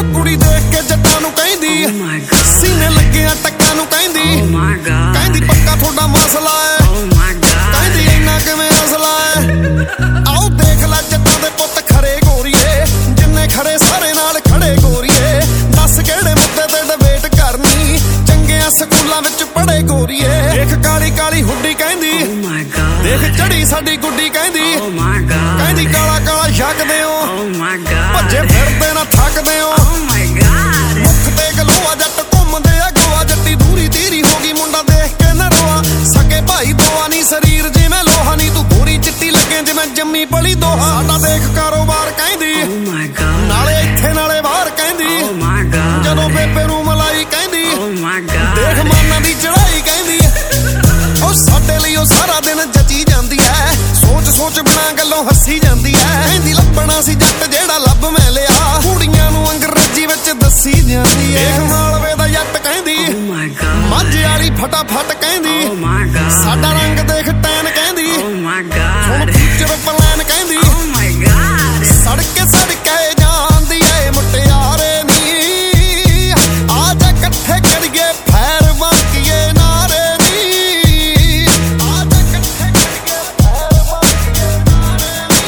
ਕੁੜੀ ਦੇਖ ਕੇ ਜੱਟਾਂ ਨੂੰ ਕਹਿੰਦੀ ਸੀਨੇ ਲੱਗਿਆ ਟੱਕਾਂ ਨੂੰ ਕਹਿੰਦੀ ਕਹਿੰਦੀ ਪੱਕਾ ਤੁਹਾਡਾ ਮਸਲਾ ਹੈ ਕਹਿੰਦੀ ਇੰਨਾ ਕਿਵੇਂ ਅਸਲਾ ਹੈ ਆਓ ਦੇਖ ਲੈ ਜੱਟਾਂ ਦੇ ਪੁੱਤ ਖਰੇ ਗੋਰੀਏ ਜਿੰਨੇ ਖੜੇ ਸਾਰੇ ਨਾਲ ਖੜੇ ਗੋਰੀਏ ਦੱਸ ਕਿਹੜੇ ਮੁੱਦੇ ਤੇ ਡਿਬੇਟ ਕਰਨੀ ਚੰਗਿਆਂ ਸਕੂਲਾਂ ਵਿੱਚ ਪੜ੍ਹੇ ਗੋਰੀਏ ਦੇਖ ਕਾਲੀ ਕਾਲੀ ਹੁੱਡੀ ਕਹਿੰਦੀ ਦੇਖ ਚੜੀ ਸਾਡੀ ਗੁੱਡੀ ਕਹਿੰਦੀ ਕਹਿੰਦੀ ਕਾਲਾ ਕਾਲਾ ਛਕਦੇ ਹੋ ਭੱਜੇ ਫਿਰਦੇ ਨਾ ਥੱਕਦੇ ਹੋ ਮੁੱਖ ਤੇ ਗਲੋਆ ਜੱਟ ਘੁੰਮਦੇ ਆ ਗੋਆ ਜੱਟੀ ਦੂਰੀ ਤੀਰੀ ਹੋ ਗਈ ਮੁੰਡਾ ਦੇਖ ਕੇ ਨਾ ਰੋਆ ਸਕੇ ਭਾਈ ਦੋਆ ਨੀ ਸਰੀਰ ਜਿਵੇਂ ਲੋਹਾ ਨੀ ਤੂੰ ਪੂਰੀ ਚਿੱਟੀ ਲੱਗੇ ਜਿਵੇਂ ਜੰਮੀ ਪਲੀ ਦੋਹਾ ਸਾਡਾ ਦੇਖ ਕਾਰੋਬਾਰ ਕਹਿੰਦੀ ਨਾਲੇ ਇੱਥੇ ਨਾਲੇ ਬਾਹਰ ਕਹਿੰਦੀ ਜਦੋਂ ਬੇਬੇ ਨੂੰ ਮਲਾਈ ਕਹਿੰਦੀ ਦੇਖ ਮਾਨਾਂ ਦੀ ਚੜਾਈ ਕਹਿੰਦੀ ਉਹ ਸਾਡੇ ਲਈ ਉਹ ਸਾਰਾ ਦਿਨ ਜਚੀ ਜਾਂਦੀ ਐ ਸੋਚ ਸੋਚ ਬਿਨਾਂ ਗੱਲੋਂ ਹੱਸੀ ਜਾਂਦੀ ਐ ਕਹਿੰਦੀ ਲੱਭਣਾ ਸੀ ਜੱਟ ਜਿਹੜਾ ਲੱਭ ਮੈਂ ਲਿਆ ਕੁੜੀਆਂ ਨੂੰ ਅੰਗਰੇਜ਼ੀ ਵਿੱਚ ਦੱਸੀ ਜਾਂਦੀ ਐ ਦੇਖ ਮਾਲਵੇ ਦਾ ਜੱਟ ਕਹਿੰਦੀ ਮਾਝੇ ਵਾਲੀ ਫਟਾਫਟ ਕਹਿੰਦੀ ਸਾਡਾ ਰੰਗ ਦੇਖ ਟੈਨ ਕਹਿੰਦੀ ਹੁਣ ਫਿਊਚਰ ਪਲਾਨ ਕਹਿੰਦੀ ਸੜਕੇ ਜਾਂਦੀ ਐ ਮੁਟਿਆਰੇ ਨੀ ਆ ਜਾ ਇਕੱਠੇ ਕਰੀਏ ਫੈਰ ਬਾਕੀਏ ਨਾਰੇ ਨੀ ਆ ਜਾ ਇਕੱਠੇ ਕਰੀਏ ਫੈਰ ਬਾਕੀਏ ਨਾਰੇ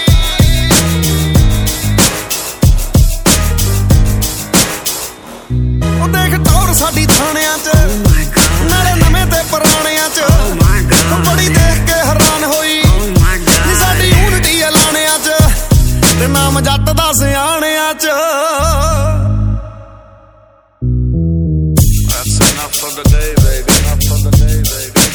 ਨੀ ਉਹ ਦੇਖ ਟੌਰ ਸਾਡੀ ਥਾਣਿਆਂ 'ਚ ਨਾਲੇ ਨਵੇਂ ਤੇ ਪੁਰਾਣਿਆਂ 'ਚ ਬੜੀ ਦੇਖ ਕੇ ਹੈਰਾਨ ਹੋਈ ਨੀ ਸਾਡੀ ਯੂਨਿਟੀ ਐਲਾਣਿਆਂ 'ਚ ਤੇ ਨਾਮ ਜੱਟ ਦਾ ਸਿਆਣਿਆਂ 'ਚ That's enough for the day, baby. Enough for the day, baby.